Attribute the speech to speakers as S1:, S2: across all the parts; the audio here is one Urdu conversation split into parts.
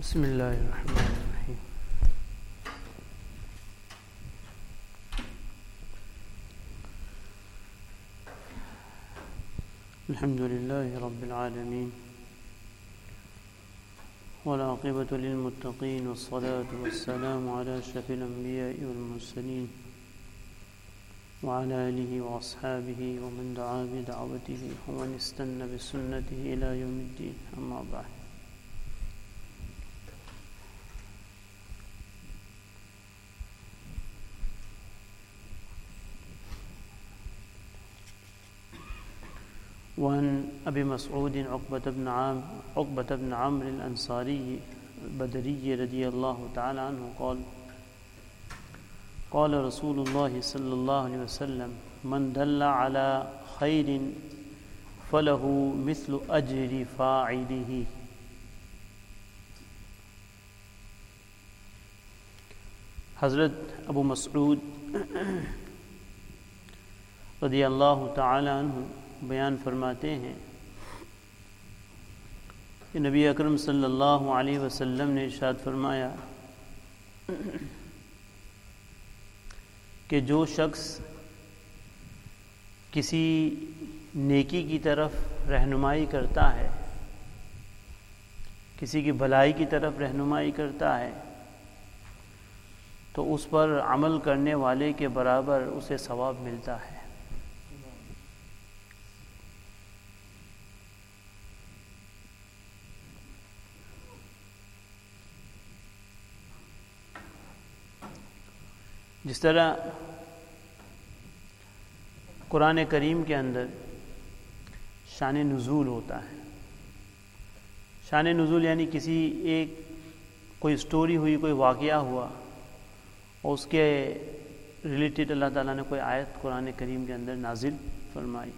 S1: بسم اللہ الرحمن الرحیم. الحمد للہ رب العالمین والعاقبۃ للمتقین والصلاة والسلام علی اشرف الانبیاء والمرسلین وعلى آلہ واصحابہ ومن دعا بدعوتہ ومن استنى بسنتہ الی یوم الدین. اما بعد. وعن ابی مسعود عقبة بن عمرو الانصاری البدری رضی اللہ تعالی عنہ قال قال رسول اللہ صلی اللہ علیہ وسلم من دل على خیر فله مثل اجر فاعله. حضرت ابو مسعود رضی اللہ تعالی عنہ بیان فرماتے ہیں کہ نبی اکرم صلی اللہ علیہ وسلم نے ارشاد فرمایا کہ جو شخص کسی نیکی کی طرف رہنمائی کرتا ہے، کسی کی بھلائی کی طرف رہنمائی کرتا ہے، تو اس پر عمل کرنے والے کے برابر اسے ثواب ملتا ہے. جس طرح قرآن کریم کے اندر شان نزول ہوتا ہے. شان نزول یعنی کسی ایک کوئی سٹوری ہوئی، کوئی واقعہ ہوا اور اس کے ریلیٹڈ اللہ تعالیٰ نے کوئی آیت قرآن کریم کے اندر نازل فرمائی،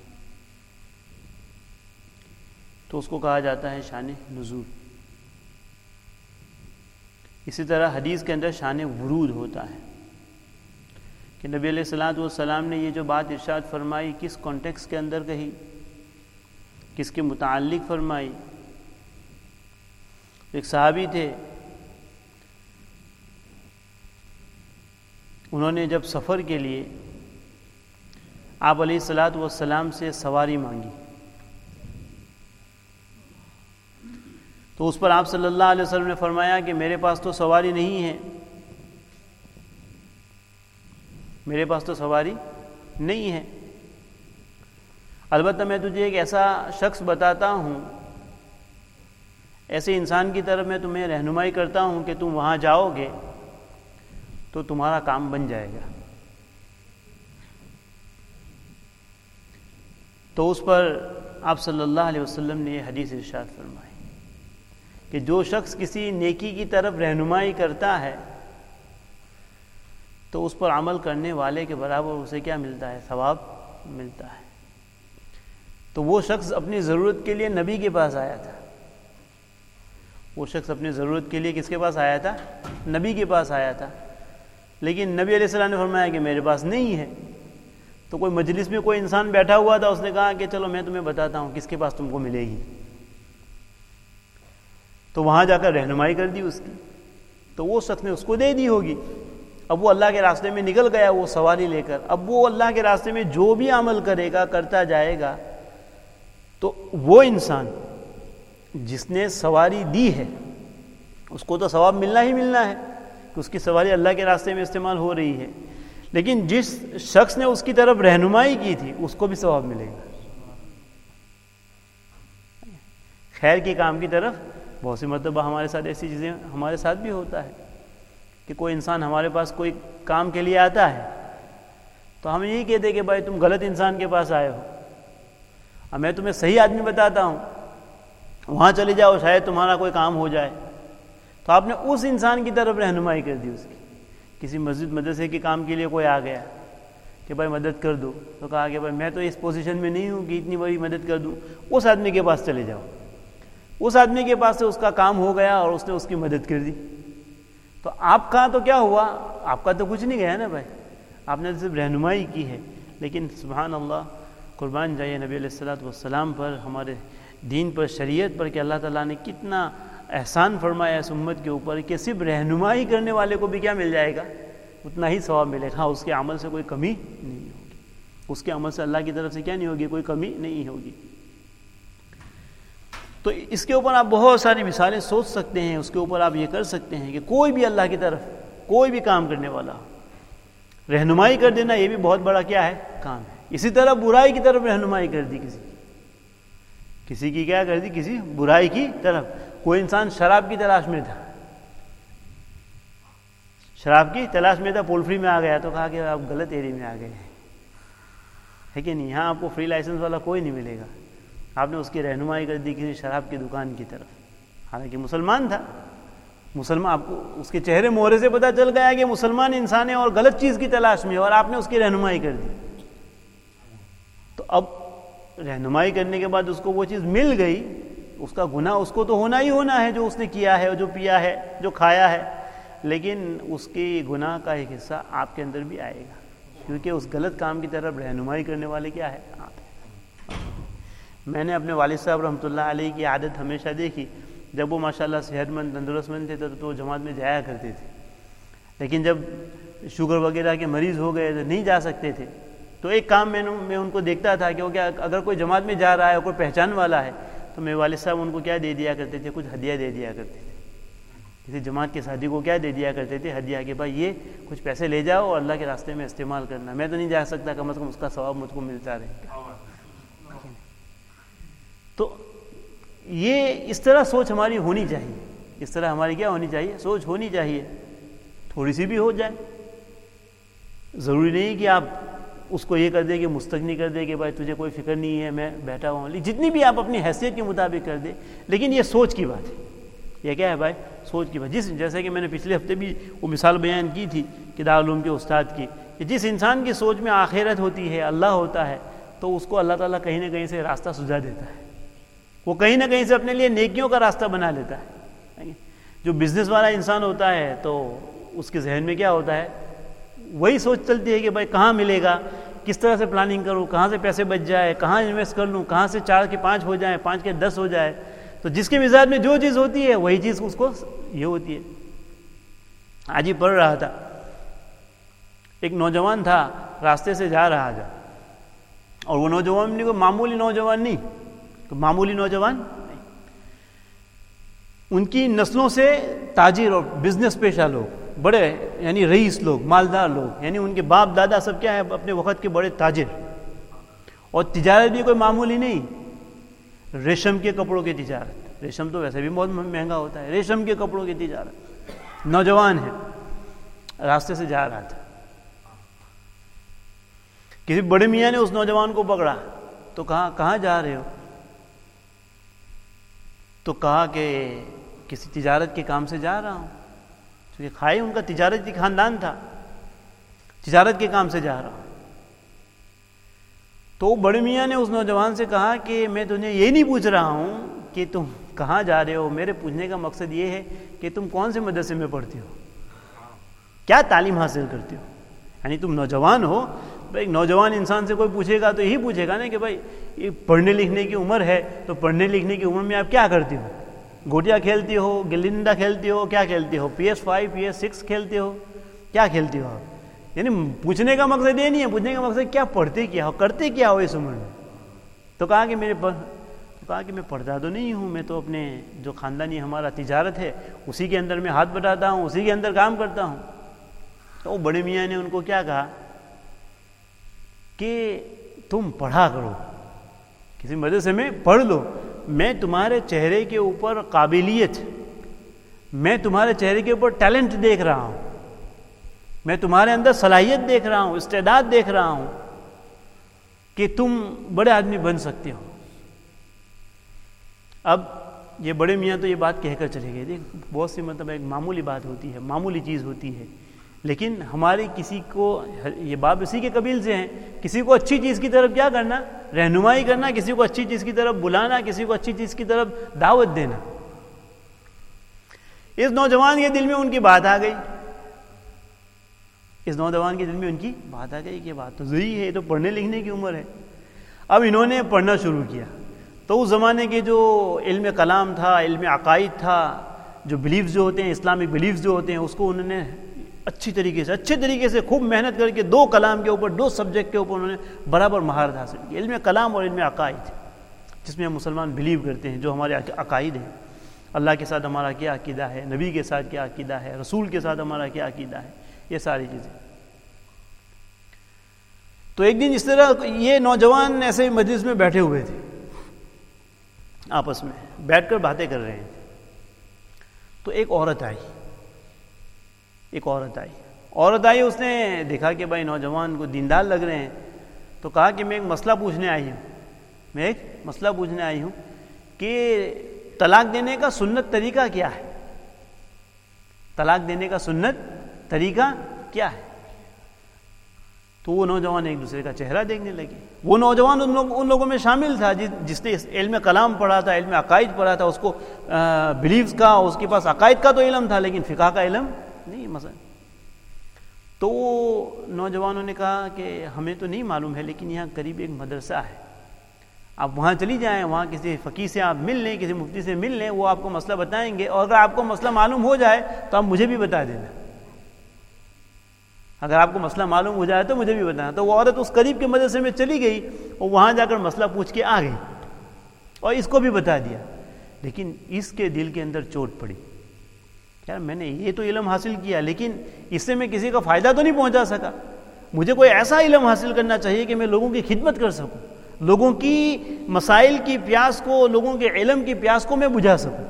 S1: تو اس کو کہا جاتا ہے شان نزول. اسی طرح حدیث کے اندر شان ورود ہوتا ہے کہ نبی علیہ الصلوۃ والسلام نے یہ جو بات ارشاد فرمائی کس کانٹیکس کے اندر کہی، کس کے متعلق فرمائی. ایک صحابی تھے، انہوں نے جب سفر کے لیے آپ علیہ الصلوۃ والسلام سے سواری مانگی تو اس پر آپ صلی اللہ علیہ وسلم نے فرمایا کہ میرے پاس تو سواری نہیں ہے، میرے پاس تو سواری نہیں ہے، البتہ میں تجھے ایک ایسا شخص بتاتا ہوں، ایسے انسان کی طرف میں تمہیں رہنمائی کرتا ہوں کہ تم وہاں جاؤ گے تو تمہارا کام بن جائے گا. تو اس پر آپ صلی اللہ علیہ وسلم نے یہ حدیث ارشاد فرمائی کہ جو شخص کسی نیکی کی طرف رہنمائی کرتا ہے تو اس پر عمل کرنے والے کے برابر اسے کیا ملتا ہے؟ ثواب ملتا ہے. تو وہ شخص اپنی ضرورت کے لیے نبی کے پاس آیا تھا، وہ شخص اپنی ضرورت کے لیے کس کے پاس آیا تھا؟ نبی کے پاس آیا تھا، لیکن نبی علیہ السلام نے فرمایا کہ میرے پاس نہیں ہے. تو کوئی مجلس میں کوئی انسان بیٹھا ہوا تھا، اس نے کہا کہ چلو میں تمہیں بتاتا ہوں کس کے پاس تم کو ملے گی. تو وہاں جا کر رہنمائی کر دی اس کی، تو وہ شخص نے اس کو دے دی ہوگی. اب وہ اللہ کے راستے میں نکل گیا وہ سواری لے کر. اب وہ اللہ کے راستے میں جو بھی عمل کرے گا، کرتا جائے گا، تو وہ انسان جس نے سواری دی ہے اس کو تو ثواب ملنا ہی ملنا ہے کہ اس کی سواری اللہ کے راستے میں استعمال ہو رہی ہے، لیکن جس شخص نے اس کی طرف رہنمائی کی تھی اس کو بھی ثواب ملے گا. خیر کے کام کی طرف بہت سی مرتبہ ہمارے ساتھ ایسی چیزیں ہمارے ساتھ بھی ہوتا ہے کہ کوئی انسان ہمارے پاس کوئی کام کے لیے آتا ہے تو ہم یہی کہتے کہ بھائی تم غلط انسان کے پاس آئے ہو، اب میں تمہیں صحیح آدمی بتاتا ہوں، وہاں چلے جاؤ شاید تمہارا کوئی کام ہو جائے. تو آپ نے اس انسان کی طرف رہنمائی کر دی اس کی. کسی مسجد مدرسے کے کام کے لیے کوئی آ گیا کہ بھائی مدد کر دو، تو کہا کہ بھائی میں تو اس پوزیشن میں نہیں ہوں کہ اتنی بڑی مدد کر دوں. اس آدمی کے پاس چلے جاؤ، اس آدمی کے پاس سے اس کا کام ہو گیا اور اس نے اس کی مدد کر دی. تو آپ کا تو کیا ہوا؟ آپ کا تو کچھ نہیں گیا نا بھائی، آپ نے صرف رہنمائی کی ہے. لیکن سبحان اللہ، قربان جائیے نبی علیہ الصلوۃ والسلام پر، ہمارے دین پر، شریعت پر کہ اللہ تعالیٰ نے کتنا احسان فرمایا اس امت کے اوپر کہ صرف رہنمائی کرنے والے کو بھی کیا مل جائے گا؟ اتنا ہی ثواب ملے گا. اس کے عمل سے کوئی کمی نہیں ہوگی, اس کے عمل سے اللہ کی طرف سے کیا نہیں ہوگی؟ کوئی کمی نہیں ہوگی. تو اس کے اوپر آپ بہت ساری مثالیں سوچ سکتے ہیں, اس کے اوپر آپ یہ کر سکتے ہیں کہ کوئی بھی اللہ کی طرف کوئی بھی کام کرنے والا رہنمائی کر دینا, یہ بھی بہت بڑا کیا ہے؟ کام ہے. اسی طرح برائی کی طرف رہنمائی کر دی کسی کی کیا کر دی؟ کسی برائی کی طرف. کوئی انسان شراب کی تلاش میں تھا, شراب کی تلاش میں تھا, پولٹری میں آ گیا تو کہا کہ آپ غلط ایریا میں آ گئے ہیں, ہے کہ نہیں؟ یہاں آپ کو فری لائسنس والا کوئی نہیں ملے گا. آپ نے اس کی رہنمائی کر دی کسی شراب کی دکان کی طرف, حالانکہ مسلمان تھا. مسلمان, آپ کو اس کے چہرے مہرے سے پتہ چل گیا کہ مسلمان انسان ہے اور غلط چیز کی تلاش میں, اور آپ نے اس کی رہنمائی کر دی. تو اب رہنمائی کرنے کے بعد اس کو وہ چیز مل گئی, اس کا گناہ اس کو تو ہونا ہی ہونا ہے, جو اس نے کیا ہے, جو پیا ہے, جو کھایا ہے, لیکن اس کی گناہ کا ایک حصہ آپ کے اندر بھی آئے گا, کیونکہ اس غلط کام کی طرف رہنمائی کرنے والے کیا ہے؟ آپ. میں نے اپنے والد صاحب رحمۃ اللہ علیہ کی عادت ہمیشہ دیکھی, جب وہ ماشاءاللہ صحت مند تندرست مند تھے تو وہ جماعت میں جایا کرتے تھے, لیکن جب شوگر وغیرہ کے مریض ہو گئے تو نہیں جا سکتے تھے. تو ایک کام میں ان کو دیکھتا تھا کہ وہ کیا, اگر کوئی جماعت میں جا رہا ہے اور کوئی پہچان والا ہے تو میرے والد صاحب ان کو کیا دے دیا کرتے تھے؟ کچھ ہدیہ دے دیا کرتے تھے. کسی جماعت کے ساتھی کو کیا دے دیا کرتے تھے؟ ہدیہ, کہ بھائی یہ کچھ پیسے لے جاؤ اور اللہ کے راستے میں استعمال کرنا, میں تو نہیں جا سکتا, کم از کم اس کا ثواب مجھ کو ملتا رہے. تو یہ اس طرح سوچ ہماری ہونی چاہیے, اس طرح ہماری کیا ہونی چاہیے؟ سوچ ہونی چاہیے. تھوڑی سی بھی ہو جائے, ضروری نہیں کہ آپ اس کو یہ کر دے کہ مستغنی کر دے کہ بھائی تجھے کوئی فکر نہیں ہے, میں بیٹھا ہوا ہوں. جتنی بھی آپ اپنی حیثیت کے مطابق کر دے, لیکن یہ سوچ کی بات ہے. یہ کیا ہے بھائی؟ سوچ کی بات. جیسے کہ میں نے پچھلے ہفتے بھی وہ مثال بیان کی تھی کہ دارالعلوم کے استاد کی, کہ جس انسان کی سوچ میں آخرت ہوتی ہے, اللہ ہوتا ہے, تو اس کو اللہ تعالیٰ کہیں نہ کہیں سے راستہ سجا دیتا ہے, وہ کہیں نہ کہیں سے اپنے لیے نیکیوں کا راستہ بنا لیتا ہے. جو بزنس والا انسان ہوتا ہے تو اس کے ذہن میں کیا ہوتا ہے؟ وہی سوچ چلتی ہے کہ بھائی کہاں ملے گا, کس طرح سے پلاننگ کروں, کہاں سے پیسے بچ جائے, کہاں انویسٹ کر لوں, کہاں سے 4 کے 5 ہو جائیں, 5 کے 10 ہو جائے. تو جس کے مزاج میں جو چیز ہوتی ہے وہی چیز اس کو یہ ہوتی ہے. آج ہی پڑھ رہا تھا, ایک نوجوان تھا, راستے سے جا رہا تھا, اور وہ نوجوان کوئی معمولی نوجوان نہیں, معمولی نوجوان نہیں, ان کی نسلوں سے تاجر اور بزنس پیشہ لوگ, بڑے یعنی رئیس لوگ, مالدار لوگ, یعنی ان کے باپ دادا سب کیا ہے اپنے وقت کے بڑے تاجر. اور تجارت بھی کوئی معمولی نہیں, ریشم کے کپڑوں کی تجارت. ریشم تو ویسے بھی بہت مہنگا ہوتا ہے, ریشم کے کپڑوں کی تجارت. نوجوان ہے, راستے سے جا رہا تھا, کسی بڑے میاں نے اس نوجوان کو پکڑا تو کہا کہاں جا رہے ہو؟ تو کہا کہ کسی تجارت کے کام سے جا رہا ہوں, کیونکہ کھائے ان کا تجارت کی خاندان تھا, تجارت کے کام سے جا رہا ہوں. تو بڑے میاں نے اس نوجوان سے کہا کہ میں تمہیں یہ نہیں پوچھ رہا ہوں کہ تم کہاں جا رہے ہو, میرے پوچھنے کا مقصد یہ ہے کہ تم کون سے مدرسے میں پڑھتے ہو, کیا تعلیم حاصل کرتے ہو. یعنی تم نوجوان ہو, ایک نوجوان انسان سے کوئی پوچھے گا تو یہی پوچھے گا نا کہ بھائی یہ پڑھنے لکھنے کی عمر ہے, تو پڑھنے لکھنے کی عمر میں آپ کیا کرتے ہو؟ گوٹیا کھیلتے ہو, گلی ڈنڈا کھیلتے ہو, کیا کھیلتے ہو, PS5 PS6 کھیلتے ہو, کیا کھیلتے ہو آپ؟ یعنی پوچھنے کا مقصد یہ نہیں ہے, پوچھنے کا مقصد کیا پڑھتے کیا ہو, کرتے کیا ہو اس عمر میں. تو کہا کہ میں پڑھتا تو نہیں ہوں, میں تو اپنے جو خاندانی ہمارا تجارت ہے اسی کے اندر میں ہاتھ بٹاتا ہوں, اسی کے اندر کام کرتا ہوں. تو وہ بڑے میاں نے ان کو کیا کہا کہ تم پڑھا کرو, کسی مدرسے میں پڑھ لو, میں تمہارے چہرے کے اوپر قابلیت, میں تمہارے چہرے کے اوپر ٹیلنٹ دیکھ رہا ہوں, میں تمہارے اندر صلاحیت دیکھ رہا ہوں, استعداد دیکھ رہا ہوں کہ تم بڑے آدمی بن سکتے ہو. اب یہ بڑے میاں تو یہ بات کہہ کر چلے گئے. دیکھ بہت سی مطلب ایک معمولی بات ہوتی ہے, معمولی چیز ہوتی ہے, لیکن ہماری کسی کو, یہ باب اسی کے قبیل سے ہیں, کسی کو اچھی چیز کی طرف کیا کرنا, رہنمائی کرنا, کسی کو اچھی چیز کی طرف بلانا, کسی کو اچھی چیز کی طرف دعوت دینا. اس نوجوان کے دل میں ان کی بات آ گئی, اس نوجوان کے دل میں ان کی بات آ گئی کہ بات تو صحیح ہے, یہ تو پڑھنے لکھنے کی عمر ہے. اب انہوں نے پڑھنا شروع کیا, تو اس زمانے کے جو علم کلام تھا، علم عقائد تھا، جو بلیفز جو ہوتے ہیں، اسلامک بلیفز جو ہوتے ہیں، اس کو انہوں نے اچھے طریقے سے خوب محنت کر کے 2 کلام کے اوپر، 2 سبجیکٹ کے اوپر انہوں نے برابر مہارت حاصل کی، علم کلام اور علم عقائد، جس میں ہم مسلمان بلیو کرتے ہیں، جو ہمارے عقائد ہیں، اللہ کے ساتھ ہمارا کیا عقیدہ ہے، نبی کے ساتھ کیا عقیدہ ہے، رسول کے ساتھ ہمارا کیا عقیدہ ہے، یہ ساری چیزیں۔ تو ایک دن اس طرح یہ نوجوان ایسے مجلس میں بیٹھے ہوئے تھے، آپس میں بیٹھ کر باتیں کر رہے تھے، تو ایک عورت آئی، اس نے دیکھا کہ بھائی نوجوان کو دیندار لگ رہے ہیں، تو کہا کہ میں ایک مسئلہ پوچھنے آئی ہوں کہ طلاق دینے کا سنت طریقہ کیا ہے؟ طلاق دینے کا سنت طریقہ کیا ہے؟ تو وہ نوجوان ایک دوسرے کا چہرہ دیکھنے لگے۔ وہ نوجوان ان لوگوں میں شامل تھا جس نے علم کلام پڑھا تھا، علم عقائد پڑھا تھا، اس کو بلیفز کا، اس کے پاس عقائد کا تو علم تھا لیکن فقہ کا علم نہیں مثلا۔ تو نوجوانوں نے کہا کہ ہمیں تو نہیں معلوم ہے، لیکن یہاں قریب ایک مدرسہ ہے، آپ وہاں چلی جائیں، وہاں کسی فقیہ سے آپ مل لیں، کسی مفتی سے مل لیں، وہ آپ کو مسئلہ بتائیں گے، اور اگر آپ کو مسئلہ معلوم ہو جائے تو آپ مجھے بھی بتا دینا، اگر آپ کو مسئلہ معلوم ہو جائے تو مجھے بھی بتانا۔ تو وہ عورت اس قریب کے مدرسے میں چلی گئی اور وہاں جا کر مسئلہ پوچھ کے آ گئی اور اس کو بھی بتا دیا، لیکن اس کے دل کے اندر چوٹ پڑی، یار میں نے یہ تو علم حاصل کیا، لیکن اس سے میں کسی کا فائدہ تو نہیں پہنچا سکا، مجھے کوئی ایسا علم حاصل کرنا چاہیے کہ میں لوگوں کی خدمت کر سکوں، لوگوں کی مسائل کی پیاس کو، لوگوں کے علم کی پیاس کو میں بجھا سکوں۔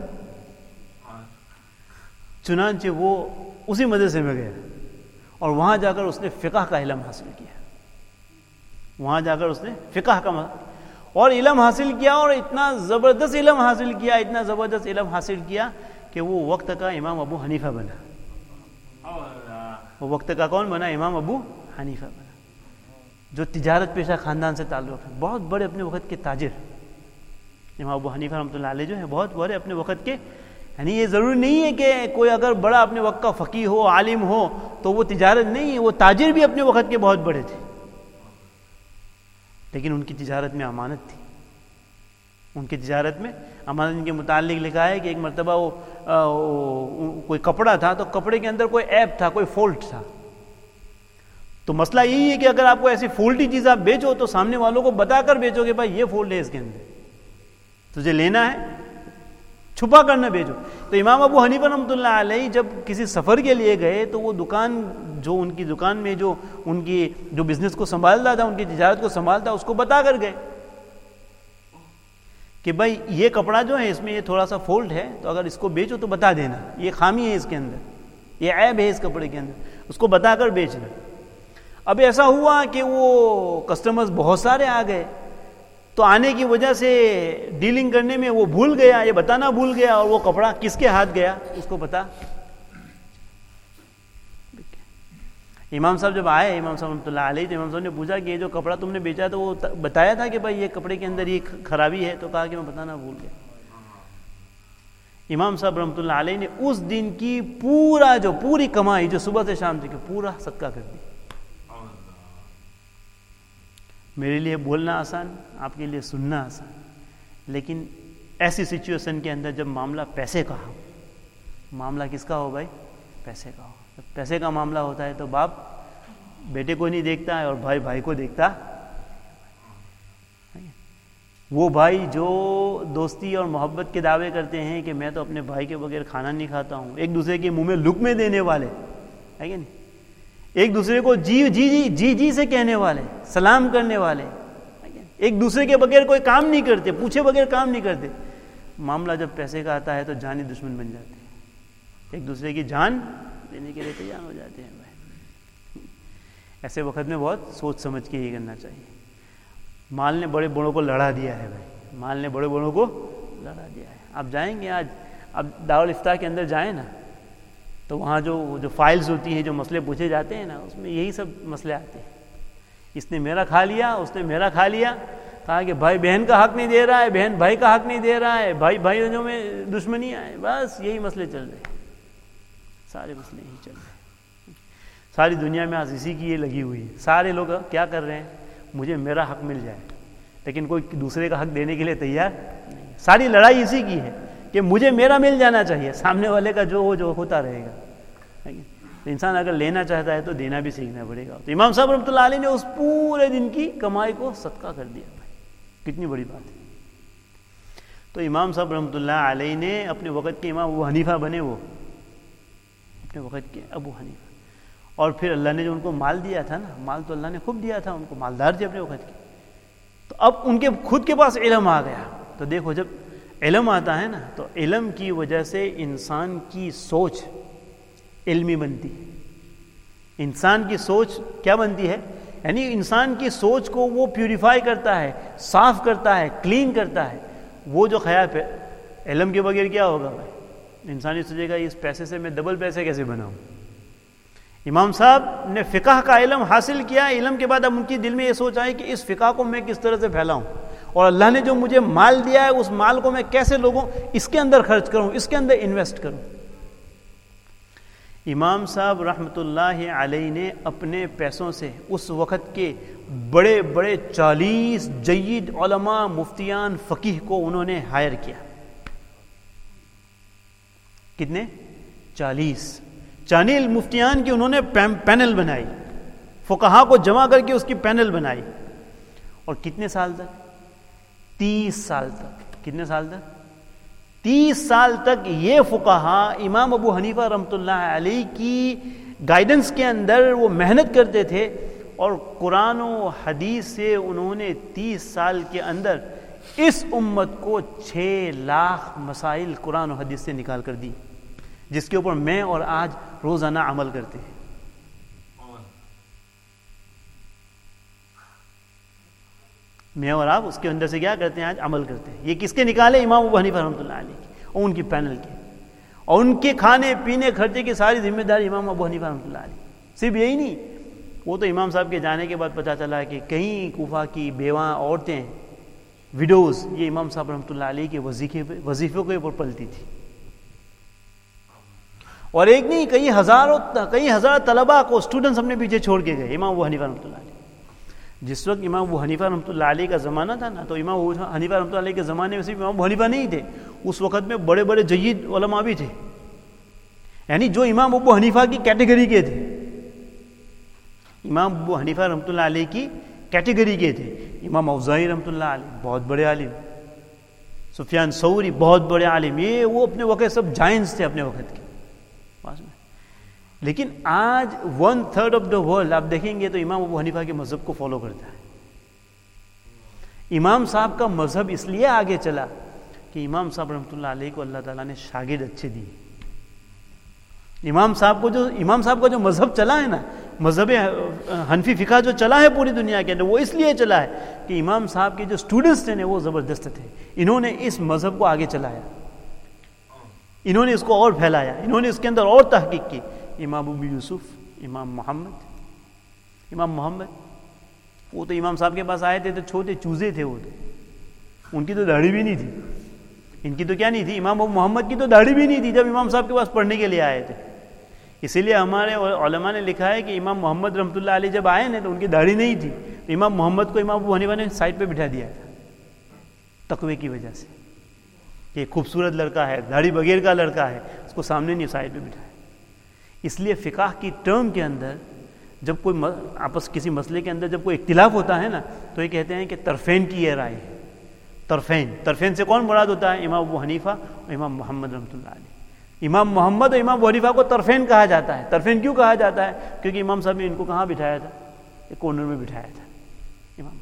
S1: چنانچہ وہ اسی مدرسے میں گیا اور وہاں جا کر اس نے فقہ کا علم حاصل کیا، وہاں جا کر اس نے فقہ کا اور علم حاصل کیا، اور اتنا زبردست علم حاصل کیا کہ وہ وقت کا امام ابو حنیفہ بنا۔ وہ وقت کا کون بنا؟ امام ابو حنیفہ بنا، جو تجارت پیشہ خاندان سے تعلق ہے، بہت بڑے اپنے وقت کے تاجر۔ امام ابو حنیفہ رحمۃ اللہ علیہ جو ہے بہت بڑے اپنے وقت کے، یعنی یہ ضروری نہیں ہے کہ کوئی اگر بڑا اپنے وقت کا فقیہ ہو، عالم ہو تو وہ تجارت نہیں ہے، وہ تاجر بھی اپنے وقت کے بہت بڑے تھے، لیکن ان کی تجارت میں امانت تھی، ان کی تجارت میں امانت۔ ان کے متعلق لکھا ہے کہ ایک مرتبہ وہ کوئی کپڑا تھا، تو کپڑے کے اندر کوئی عیب تھا، کوئی فالٹ تھا، تو مسئلہ یہی ہے کہ اگر آپ کو ایسی فولٹی چیز آپ بیچو تو سامنے والوں کو بتا کر بیچو کہ بھائی یہ فولٹ ہے اس کے اندر، تجھے لینا ہے، چھپا کر نہ بیچو۔ تو امام ابو حنیفہ رحمۃ اللہ علیہ جب کسی سفر کے لیے گئے تو وہ دکان، جو ان کی دکان میں جو ان کی جو بزنس کو سنبھالتا تھا، ان کی تجارت کو سنبھالتا، اس کو بتا کر گئے کہ بھائی یہ کپڑا جو ہے اس میں یہ تھوڑا سا فولٹ ہے، تو اگر اس کو بیچو تو بتا دینا، یہ خامی ہے اس کے اندر، یہ عیب ہے اس کپڑے کے اندر، اس کو بتا کر بیچنا۔ اب ایسا ہوا کہ وہ کسٹمرز بہت سارے آ گئے، تو آنے کی وجہ سے ڈیلنگ کرنے میں وہ بھول گیا، یہ بتانا بھول گیا، اور وہ کپڑا کس کے ہاتھ گیا اس کو پتا۔ امام صاحب جب آئے، امام صاحب رحمۃ اللہ علیہ، تو امام صاحب نے پوچھا کہ یہ جو کپڑا تم نے بیچا تو وہ بتایا تھا کہ بھائی یہ کپڑے کے اندر یہ خرابی ہے؟ تو کہا کہ میں بتانا بھول گیا۔ امام صاحب رحمۃ اللہ علیہ نے اس دن کی پوری کمائی جو صبح سے شام تک پورا صدقہ کر دی۔ میرے لیے بولنا آسان، آپ کے لیے سننا آسان، لیکن ایسی سچویشن کے اندر جب معاملہ پیسے کا ہو، معاملہ کس کا ہو بھائی؟ پیسے کا ہو۔ جب پیسے کا معاملہ ہوتا ہے تو باپ بیٹے کو نہیں دیکھتا ہے اور بھائی بھائی کو دیکھتا۔ وہ بھائی جو دوستی اور محبت کے دعوے کرتے ہیں کہ میں تو اپنے بھائی کے بغیر کھانا نہیں کھاتا ہوں، ایک دوسرے کے منہ میں لقمے دینے والے، ہے کہ نہیں؟ ایک دوسرے کو جی جی جی جی جی سے کہنے والے، سلام کرنے والے، ایک دوسرے کے بغیر کوئی کام نہیں کرتے، پوچھے بغیر کام نہیں کرتے، معاملہ جب پیسے کا آتا ہے تو جانی دشمن بن جاتے ہیں، ایک دوسرے کی جان دینے کے لیے تیار ہو جاتے ہیں بھائی۔ ایسے وقت میں بہت سوچ سمجھ کے ہی کرنا چاہیے۔ مال نے بڑے بڑوں کو لڑا دیا ہے بھائی، مال نے بڑے بڑوں کو لڑا دیا ہے۔ آپ جائیں گے آج، اب دارالفتاح کے اندر جائیں نا، تو وہاں جو فائلز ہوتی ہیں، جو مسئلے پوچھے جاتے ہیں نا، اس میں یہی سب مسئلے آتے ہیں۔ اس نے میرا کھا لیا، اس نے میرا کھا لیا، کہا کہ بھائی بہن کا حق نہیں دے رہا ہے، بہن بھائی کا حق نہیں دے رہا ہے، بھائی بھائیوں میں دشمنی آئے، بس یہی مسئلے چل رہے ہیں، سارے مسئلے یہی چل رہے ہیں۔ ساری دنیا میں آج اسی کی یہ لگی ہوئی ہے، سارے لوگ کیا کر رہے ہیں؟ مجھے میرا حق مل جائے، لیکن کوئی دوسرے کا حق دینے کے لیے تیار نہیں. ساری لڑائی اسی کی ہے کہ مجھے میرا مل جانا چاہیے, سامنے والے کا جو ہوتا رہے گا. انسان اگر لینا چاہتا ہے تو دینا بھی سیکھنا پڑے گا. تو امام صاحب رحمۃ اللہ علیہ نے اس پورے دن کی کمائی کو صدقہ کر دیا. بھائی کتنی بڑی بات ہے. تو امام صاحب رحمۃ اللہ علیہ نے اپنے وقت کے امام ابو حنیفہ بنے, وہ اپنے وقت کے ابو حنیفہ. اور پھر اللہ نے جو ان کو مال دیا تھا نا, مال تو اللہ نے خوب دیا تھا ان کو, مالدار تھے اپنے وقت کے. تو اب ان کے خود کے پاس علم آ گیا. تو دیکھو جب علم آتا ہے نا تو علم کی وجہ سے انسان کی سوچ علمی بنتی ہے. انسان کی سوچ کیا بنتی ہے؟ یعنی انسان کی سوچ کو وہ پیوریفائی کرتا ہے, صاف کرتا ہے, کلین کرتا ہے. وہ جو خیال پہ علم کے بغیر کیا ہوگا بھائی؟ انسان یہ سوچے گا اس پیسے سے میں ڈبل پیسے کیسے بناؤں. امام صاحب نے فقہ کا علم حاصل کیا. علم کے بعد اب ان کی دل میں یہ سوچ آئی کہ اس فقہ کو میں کس طرح سے پھیلاؤں, اور اللہ نے جو مجھے مال دیا ہے اس مال کو میں کیسے لوگوں اس کے اندر خرچ کروں, اس کے اندر انویسٹ کروں. امام صاحب رحمۃ اللہ علیہ نے اپنے پیسوں سے اس وقت کے بڑے بڑے 40 جید علماء, مفتیان, فقیہ کو انہوں نے ہائر کیا. کتنے؟ 40 مفتیان کی انہوں نے پینل بنائی, فقہا کو جمع کر کے اس کی پینل بنائی. اور کتنے سال تک؟ 30 سال تک. کتنے سال تک؟ 30 سال تک یہ فقہا امام ابو حنیفہ رحمۃ اللہ علیہ کی گائیڈنس کے اندر وہ محنت کرتے تھے, اور قرآن و حدیث سے انہوں نے 30 سال کے اندر اس امت کو 6 لاکھ مسائل قرآن و حدیث سے نکال کر دی, جس کے اوپر میں اور آج روزانہ عمل کرتے ہیں. میں اور آپ اس کے اندر سے کیا کرتے ہیں؟ آج عمل کرتے ہیں. یہ کس کے نکالے؟ امام ابو حنیفہ رحمۃ اللہ علیہ کے اور ان کی پینل کے, اور ان کے کھانے پینے خرچے کی ساری ذمہ داری امام ابو حنیفہ رحمۃ اللہ علیہ. صرف یہی نہیں, وہ تو امام صاحب کے جانے کے بعد پتہ چلا کہ کئی کوفہ کی بیواں عورتیں, ویڈوز, یہ امام صاحب رحمۃ اللہ علیہ کے وظیفوں کے اوپر پلتی تھی. اور ایک نہیں, کئی ہزار طلباء کو, اسٹوڈنٹس اپنے پیچھے چھوڑ کے گئے امام ابو حنیفہ رحمۃ اللہ علیہ. جس وقت امام ابو حنیفہ رحمۃ اللہ علیہ کا زمانہ تھا نا, تو امام ابو حنیفہ رحمۃ اللہ علیہ کے زمانے میں صرف امام ابو حنیفہ نہیں تھے, اس وقت میں بڑے بڑے جید علماء بھی تھے, یعنی جو امام ابو حنیفہ کی کیٹیگری کے تھے. امام ابو حنیفہ رحمۃ اللہ علیہ کی کیٹیگری کے تھے. امام اوزاعی رحمۃ اللہ علیہ بہت بڑے عالم, سفیان ثوری بہت بڑے عالم, یہ وہ اپنے وقت سب جائنٹس تھے اپنے وقت کے پاس میں. لیکن آج 1/3 آف دا ورلڈ آپ دیکھیں گے تو امام ابو حنیفہ کے مذہب کو فالو کرتا ہے. امام صاحب کا مذہب اس لیے آگے چلا کہ امام صاحب رحمۃ اللہ علیہ کو اللہ تعالیٰ نے شاگرد اچھے دیے. امام صاحب کا جو مذہب چلا ہے نا, مذہب حنفی فقہ جو چلا ہے پوری دنیا کے اندر, وہ اس لیے چلا ہے کہ امام صاحب کے جو اسٹوڈنٹس تھے وہ زبردست تھے. انہوں نے اس مذہب کو آگے چلایا, انہوں نے اس کو اور پھیلایا, انہوں نے اس کے اندر اور تحقیق کی. امام ابو یوسف, امام محمد وہ تو امام صاحب کے پاس آئے تھے تو چھوٹے چوزے تھے, وہ تو ان کی تو داڑھی بھی نہیں تھی, ان کی تو کیا نہیں تھی, امام ابو محمد کی تو داڑھی بھی نہیں تھی جب امام صاحب کے پاس پڑھنے کے لیے آئے تھے. اسی لیے ہمارے علماء نے لکھا ہے کہ امام محمد رحمۃ اللہ علیہ جب آئے نا تو ان کی داڑھی نہیں تھی, تو امام محمد کو امام ابو حنیفہ نے سائڈ پہ بٹھا دیا تھا تقوی کی وجہ سے, کہ خوبصورت لڑکا ہے, داڑھی بغیر کا لڑکا ہے, اس کو سامنے نہیں سائڈ پہ بٹھایا. اس لیے فقہ کی ٹرم کے اندر جب کوئی کسی مسئلے کے اندر جب کوئی اختلاف ہوتا ہے نا, تو یہ کہتے ہیں کہ طرفین کی یہ رائے ہے. طرفین سے کون مراد ہوتا ہے؟ امام ابو حنیفہ اور امام محمد رحمۃ اللہ علیہ. امام محمد اور امام ابو حنیفہ کو طرفین کہا جاتا ہے. طرفین کیوں کہا جاتا ہے؟ کیونکہ امام صاحب نے ان کو کہاں بٹھایا تھا؟ ایک کارنر میں بٹھایا تھا. امام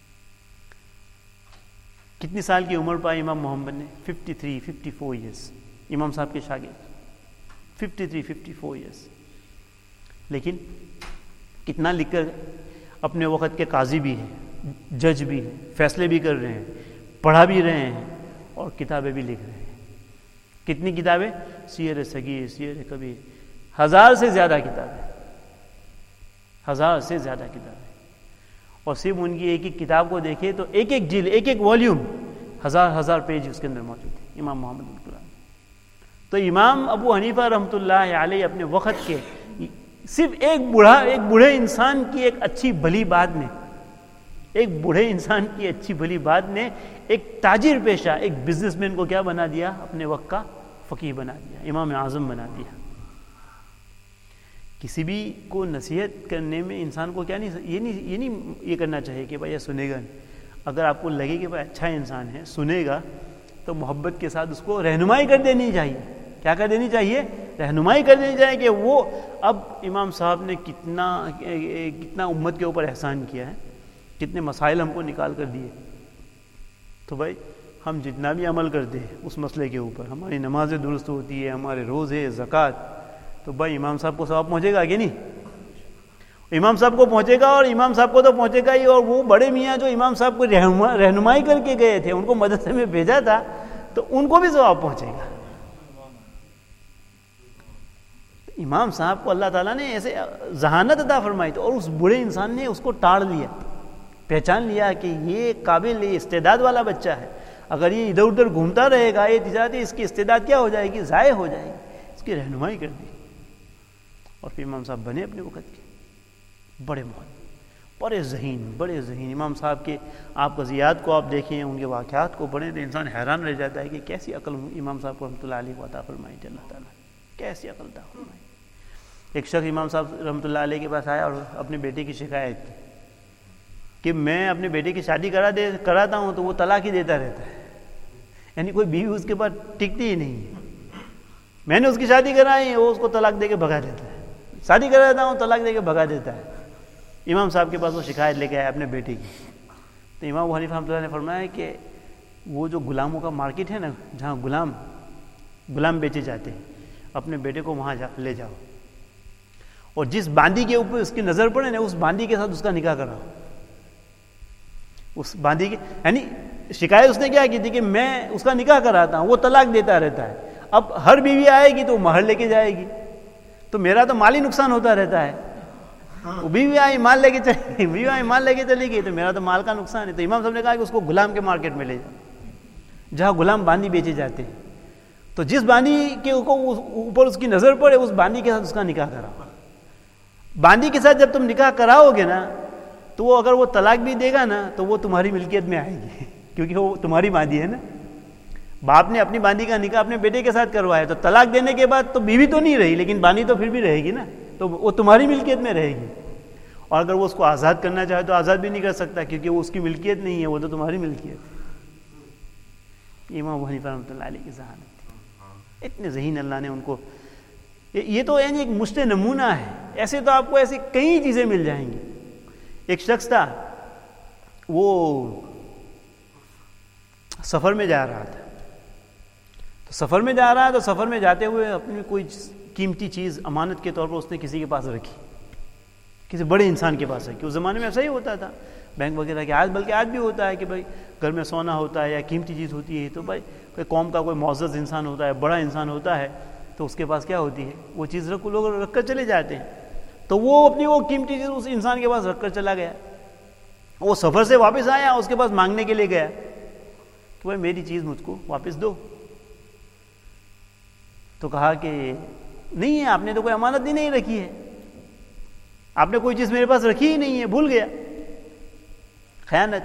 S1: کتنی سال کی عمر پائی امام محمد نے؟ 53-54 ایئرس. امام صاحب کے شاگرد 53-54 ایئرس. لیکن کتنا لکھ کر اپنے وقت کے قاضی بھی ہیں, جج بھی ہیں, فیصلے بھی کر رہے ہیں, پڑھا بھی رہے ہیں, اور کتابیں بھی لکھ رہے ہیں. کتنی کتابیں؟ سیر صغیر, سیر کبیر, 1000 سے زیادہ کتابیں, 1000 سے زیادہ کتابیں. اور صرف ان کی ایک ایک کتاب کو دیکھیں تو ایک ایک جلد, ایک ایک والیوم, 1000 پیج اس کے اندر موجود ہے. امام محمد بن قرآن. تو امام ابو حنیفہ رحمۃ اللہ علیہ اپنے وقت کے صرف ایک بوڑھے انسان کی ایک اچھی بھلی بات میں ایک بوڑھے انسان کی اچھی بھلی بات نے ایک تاجر پیشہ، ایک بزنس مین کو کیا بنا دیا؟ اپنے وقت کا فقیہ بنا دیا، امام اعظم بنا دیا۔ کسی بھی کو نصیحت کرنے میں انسان کو کیا یہ کرنا چاہیے کہ بھائی یہ سنے گا نہیں۔ اگر آپ کو لگے کہ بھائی اچھا انسان ہے، سنے گا، تو محبت کے ساتھ اس کو رہنمائی کر دینی چاہیے۔ کیا کر دینی چاہیے؟ رہنمائی کر دینی چاہیے کہ وہ اب امام صاحب نے کتنا امت کے اوپر احسان کیا ہے، کتنے مسائل ہم کو نکال کر دیے، تو بھائی ہم جتنا بھی عمل کرتے ہیں اس مسئلے کے اوپر، ہماری نمازیں درست ہوتی ہے، ہمارے روزے، زکوٰۃ، تو بھائی امام صاحب کو ثواب پہنچے گا کہ نہیں؟ امام صاحب کو پہنچے گا، اور امام صاحب کو تو پہنچے گا ہی، اور وہ بڑے میاں جو امام صاحب کو رہنمائی کر کے گئے تھے، ان کو مدرسے میں بھیجا تھا، تو ان کو بھی ثواب پہنچے گا۔ امام صاحب کو اللہ تعالیٰ نے ایسے ذہانت عطا فرمائی تھی، اور اس بڑے انسان نے اس کو ٹاڑ لیا، پہچان لیا کہ یہ قابل، یہ استعداد والا بچہ ہے، اگر یہ ادھر ادھر گھومتا رہے گا یہ تجارتی، اس کی استعداد کیا ہو جائے گی؟ ضائع ہو جائے گی۔ اس کی رہنمائی کر دی، اور پھر امام صاحب بنے اپنے وقت کے بڑے بڑے ذہین امام صاحب کے آپ غزیات کو آپ دیکھیں، ان کے واقعات کو پڑھیں تو انسان حیران رہ جاتا ہے کہ کیسی عقل امام صاحب کو رحمۃ اللہ علیہ کو عطا فرمائی تھی اللہ تعالیٰ، کیسی عقل عطا فرمائی۔ ایک شخص امام صاحب رحمۃ اللہ علیہ کے پاس آیا اور اپنے بیٹے کی شکایت کی کہ میں اپنے بیٹے کی شادی کراتا ہوں تو وہ طلاق ہی دیتا رہتا ہے، یعنی کوئی بیوی اس کے پاس ٹکتی ہی نہیں ہے۔ میں نے اس کی شادی کرائی، وہ اس کو طلاق دے کے بھگا دیتا ہے، شادی کراتا ہوں طلاق دے کے بھگا دیتا ہے۔ امام صاحب کے پاس وہ شکایت لے کے آیا اپنے بیٹے کی، تو امام ابو حنیفہ رحمۃ اللہ نے فرمایا کہ وہ جو غلاموں کا مارکیٹ ہے نا، جہاں غلام بیچے جاتے ہیں، اپنے بیٹے کو وہاں لے جاؤ، اور جس باندی کے اوپر اس کی نظر پڑے نا، اس باندی کے ساتھ اس کا نکاح کراؤ۔ اس باندی کے یعنی شکایت اس نے کیا کی تھی کہ میں اس کا نکاح کراتا ہوں، وہ طلاق دیتا رہتا ہے، اب ہر بیوی آئے گی تو وہ مہر لے کے جائے گی، تو میرا تو مالی نقصان ہوتا رہتا ہے۔ وہ بیوی آئی مال لے کے چلی گئی تو میرا تو مال کا نقصان ہے۔ تو امام صاحب نے کہا کہ اس کو غلام کے مارکیٹ میں لے جاؤ، جہاں غلام باندی بیچے جاتے ہیں، تو جس باندی کے اوپر اس کی نظر پڑے اس باندی کے ساتھ اس کا نکاح کراؤ۔ باندی کے ساتھ جب تم نکاح کراؤ گے نا، تو وہ اگر وہ طلاق بھی دے گا نا تو وہ تمہاری ملکیت میں آئے گی، کیونکہ وہ تمہاری باندی ہے نا۔ باپ نے اپنی باندی کا نکاح اپنے بیٹے کے ساتھ کروایا، تو طلاق دینے کے بعد تو بیوی تو نہیں رہی، لیکن باندی تو پھر بھی رہے گی نا، تو وہ تمہاری ملکیت میں رہے گی۔ اور اگر وہ اس کو آزاد کرنا چاہے تو آزاد بھی نہیں کر سکتا، کیونکہ وہ اس کی ملکیت نہیں ہے، وہ تو تمہاری ملکیت ہے۔ امام ابو حنیفہ رحمۃ اللہ علیہ کی ذہانت تھی، اتنے ذہین اللہ نے ان کو، یہ تو یعنی ایک مشت نمونہ ہے۔ ایسے تو آپ کو ایسی کئی چیزیں مل جائیں گی۔ ایک شخص تھا، وہ سفر میں جا رہا تھا، تو سفر میں جاتے ہوئے اپنی کوئی قیمتی چیز امانت کے طور پر اس نے کسی کے پاس رکھی، کسی بڑے انسان کے پاس رکھی۔ اس زمانے میں ایسا ہی ہوتا تھا، بینک وغیرہ کے، بلکہ آج بھی ہوتا ہے کہ بھائی گھر میں سونا ہوتا ہے یا قیمتی چیز ہوتی ہے، تو بھائی کوئی قوم کا کوئی معزز انسان ہوتا ہے، بڑا انسان ہوتا ہے، تو اس کے پاس کیا ہوتی ہے، وہ چیز لوگ رکھ کر چلے جاتے ہیں۔ تو وہ اپنی وہ قیمتی چیز اس انسان کے پاس رکھ کر چلا گیا، وہ سفر سے واپس آیا، اس کے پاس مانگنے کے لیے گیا کہ بھائی میری چیز مجھ کو واپس دو۔ تو کہا کہ نہیں ہے، آپ نے تو کوئی امانت ہی نہیں رکھی ہے، آپ نے کوئی چیز میرے پاس رکھی ہی نہیں ہے، بھول گیا، خیانت۔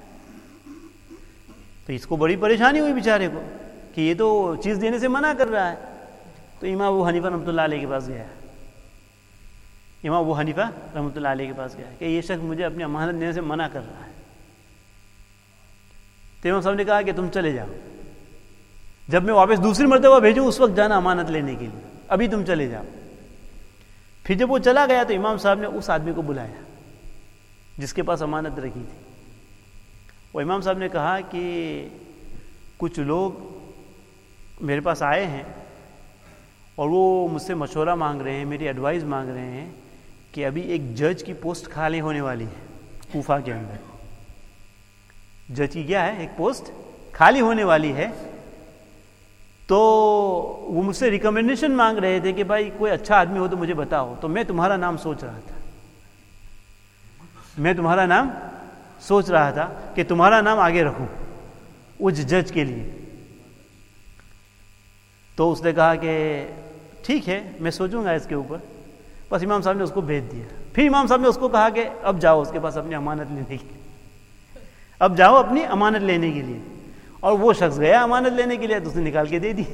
S1: تو اس کو بڑی پریشانی ہوئی بیچارے کو کہ یہ تو چیز دینے سے منع کر رہا ہے۔ تو امام ابو حنیفہ رحمۃ اللہ علیہ کے پاس گیا، کہ یہ شخص مجھے اپنی امانت دینے سے منع کر رہا ہے۔ تو امام صاحب نے کہا کہ تم چلے جاؤ، جب میں واپس دوسری مرتبہ بھیجوں اس وقت جانا امانت لینے کے لیے، ابھی تم چلے جاؤ۔ پھر جب وہ چلا گیا تو امام صاحب نے اس آدمی کو بلایا جس کے پاس امانت رکھی تھی۔ وہ امام صاحب نے کہا کہ کچھ لوگ میرے پاس آئے ہیں اور وہ مجھ سے مشورہ مانگ رہے ہیں، میری ایڈوائز مانگ رہے ہیں کہ ابھی ایک جج کی پوسٹ خالی ہونے والی ہے کوفہ کے اندر۔ جج کی کیا ہے، ایک پوسٹ خالی ہونے والی ہے، تو وہ مجھ سے ریکمنڈیشن مانگ رہے تھے کہ بھائی کوئی اچھا آدمی ہو تو مجھے بتاؤ۔ تو میں تمہارا نام سوچ رہا تھا کہ تمہارا نام آگے رکھوں اس جج کے لیے۔ تو اس نے کہا کہ ٹھیک ہے، میں سوچوں گا اس کے اوپر۔ بس امام صاحب نے اس کو بھیج دیا۔ پھر امام صاحب نے اس کو کہا کہ اب جاؤ اس کے پاس اپنی امانت لینے کے لیے۔ اب جاؤ اپنی امانت لینے کے لیے. اور وہ شخص گیا امانت لینے کے لیے تو اس نے نکال کے دے دی.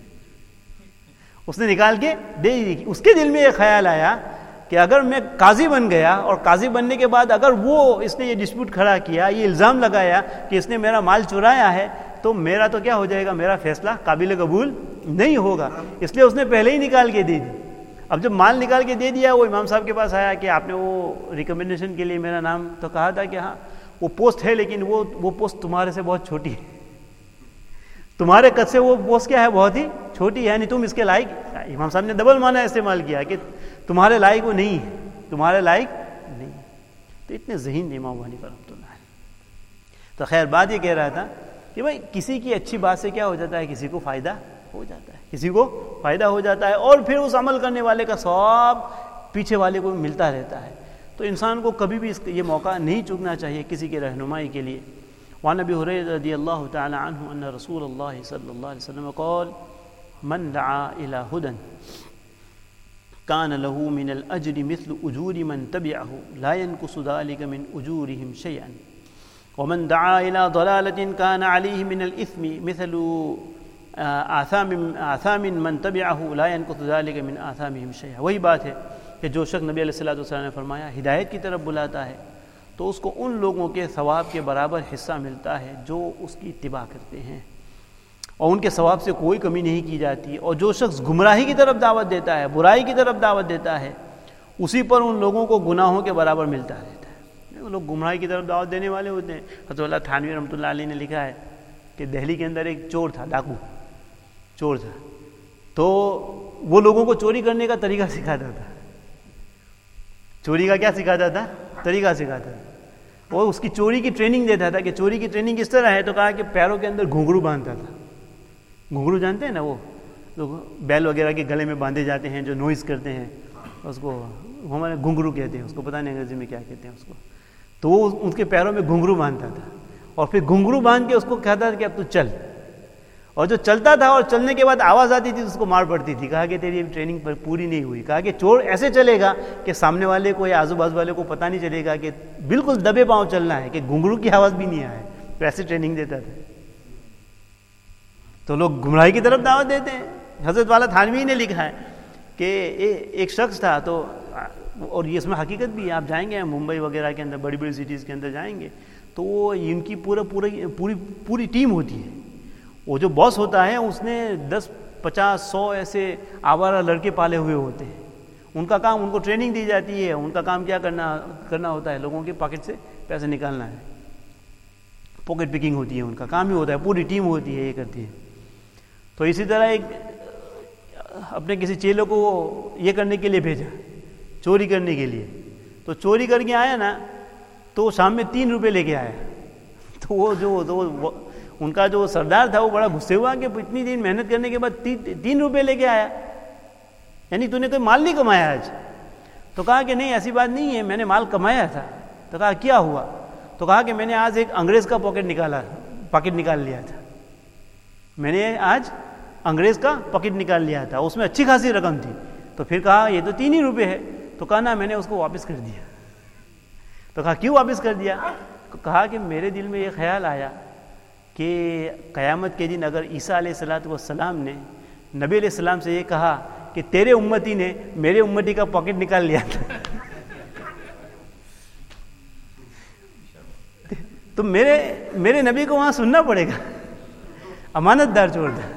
S1: اس نے نکال کے دے دی. اس کے دل میں یہ خیال آیا کہ اگر میں قاضی بن گیا اور قاضی بننے کے بعد اگر اس نے یہ ڈسپیوٹ کھڑا کیا, یہ الزام لگایا کہ اس نے میرا مال چرایا ہے, تو میرا تو کیا ہو جائے گا, میرا فیصلہ قابل قبول نہیں ہوگا. اس لیے اس نے پہلے ہی نکال کے دے دی. اب جب مال نکال کے دے دیا, وہ امام صاحب کے پاس آیا کہ آپ نے وہ ریکمنڈیشن کے لیے میرا نام تو کہا تھا کہ ہاں وہ پوسٹ ہے, لیکن وہ پوسٹ تمہارے سے بہت چھوٹی ہے, تمہارے قد سے وہ پوسٹ کیا ہے, بہت ہی چھوٹی ہے, یعنی تم اس کے لائق. امام صاحب نے ڈبل معنی استعمال کیا کہ تمہارے لائق وہ نہیں ہے, تمہارے لائق نہیں. تو اتنے ذہین نے امام ابو حنیفہ رحمۃ اللہ علیہ. تو خیر بات یہ کہہ رہا تھا کہ بھائی کسی کی اچھی بات سے کیا ہو جاتا ہے, کسی کو فائدہ ہو جاتا ہے, کسی کو فائدہ ہو جاتا ہے, اور پھر اس عمل کرنے والے کا ثواب پیچھے والے کو ملتا رہتا ہے. تو انسان کو کبھی بھی یہ موقع نہیں چکنا چاہیے کسی کی رہنمائی کے لیے. وعن ابی ہریرہ رضی اللہ تعالی عنہ ان رسول اللہ صلی اللہ علیہ وسلم قال من دعا الى هدى كان له من الاجر مثل اجور من تبعه لا ينقص ذلك من اجورهم شيئا ومن دعا الى ضلالة كان عليه من الاثم مثل آثام من تبعه لا ينقص ذلك من آثامهم شيئا. وہی بات ہے کہ جو شخص نبی علیہ الصلوۃ والسلام نے فرمایا ہدایت کی طرف بلاتا ہے تو اس کو ان لوگوں کے ثواب کے برابر حصہ ملتا ہے جو اس کی اتباع کرتے ہیں, اور ان کے ثواب سے کوئی کمی نہیں کی جاتی. اور جو شخص گمراہی کی طرف دعوت دیتا ہے, برائی کی طرف دعوت دیتا ہے, اسی پر ان لوگوں کو گناہوں کے برابر ملتا رہتا ہے. لوگ گمراہی کی طرف دعوت دینے والے ہوتے ہیں. حضرت اللہ تھانوی رحمۃ اللہ علیہ نے لکھا ہے کہ دہلی کے اندر ایک چور تھا, ڈاکو چور تھا, تو وہ لوگوں کو چوری کرنے کا طریقہ سکھاتا تھا. چوری کا کیا سکھاتا تھا, طریقہ سکھاتا تھا. وہ اس کی چوری کی ٹریننگ دیتا تھا کہ چوری کی ٹریننگ کس طرح ہے, تو کہا کہ پیروں کے اندر گھنگرو باندھتا تھا. گھنگرو جانتے ہیں نا, وہ بیل وغیرہ کے گلے میں باندھے جاتے ہیں جو نوائز کرتے ہیں, اس کو ہمارے گھنگرو کہتے ہیں, اس کو پتہ نہیں انگریزی میں کیا کہتے ہیں اس کو. تو وہ ان کے پیروں میں گھنگرو باندھتا تھا, اور پھر گھنگرو باندھ کے اس کو کہتا تھا کہ اب تو چل. اور جو چلتا تھا اور چلنے کے بعد آواز آتی تھی تو اس کو مار پڑتی تھی. کہا کہ تیری ٹریننگ پر پوری نہیں ہوئی. کہا کہ چور ایسے چلے گا کہ سامنے والے کو یا آزو بازو والے کو پتہ نہیں چلے گا کہ بالکل دبے پاؤں چلنا ہے, کہ گھنگرو کی آواز بھی نہیں آئے. تو ایسے ٹریننگ دیتا تھا. تو لوگ گمراہی کی طرف دعوت دیتے ہیں. حضرت والا تھانوی نے لکھا ہے کہ ایک شخص تھا, تو اور یہ اس میں حقیقت بھی ہے, آپ جائیں گے ممبئی وغیرہ کے اندر, بڑی بڑی سٹیز کے اندر جائیں گے تو وہ ان کی پوری ٹیم ہوتی ہے. وہ جو باس ہوتا ہے اس نے 10 50 100 ایسے آوارہ لڑکے پالے ہوئے ہوتے ہیں. ان کا کام, ان کو ٹریننگ دی جاتی ہے, ان کا کام کیا کرنا ہوتا ہے, لوگوں کے پاکٹ سے پیسے نکالنا ہے. پاکٹ پکنگ ہوتی ہے, ان کا کام ہی ہوتا ہے. پوری ٹیم ہوتی ہے, یہ کرتی ہے. تو اسی طرح ایک اپنے کسی چیلے کو یہ کرنے کے لیے بھیجا, چوری کرنے کے لیے. تو چوری کر کے آیا نا, تو شام میں 3 روپے لے کے آیا. تو وہ ان کا جو سردار تھا وہ بڑا غصے ہوا کہ اتنی دن محنت کرنے کے بعد 3 روپے لے کے آیا, یعنی تو نے کوئی مال نہیں کمایا آج. تو کہا کہ نہیں ایسی بات نہیں ہے, میں نے مال کمایا تھا. تو کہا کیا ہوا؟ تو کہا کہ میں نے آج ایک انگریز کا پاکٹ نکال لیا تھا. میں نے آج انگریز کا پاکٹ نکال لیا تھا, اس میں اچھی خاصی رقم تھی. تو پھر کہا یہ تو 3 ہی روپے ہے. تو کہا نا میں نے اس کو واپس کر دیا. تو کہا کیوں واپس کر دیا؟ کہا کہ میرے دل میں یہ خیال آیا کہ قیامت کے دن اگر عیسیٰ علیہ الصلوۃ والسلام نے نبی علیہ السلام سے یہ کہا کہ تیرے امتی نے میرے امتی کا پاکٹ نکال لیا تھا, تو میرے نبی کو وہاں سننا پڑے گا. امانت دار چور تھا.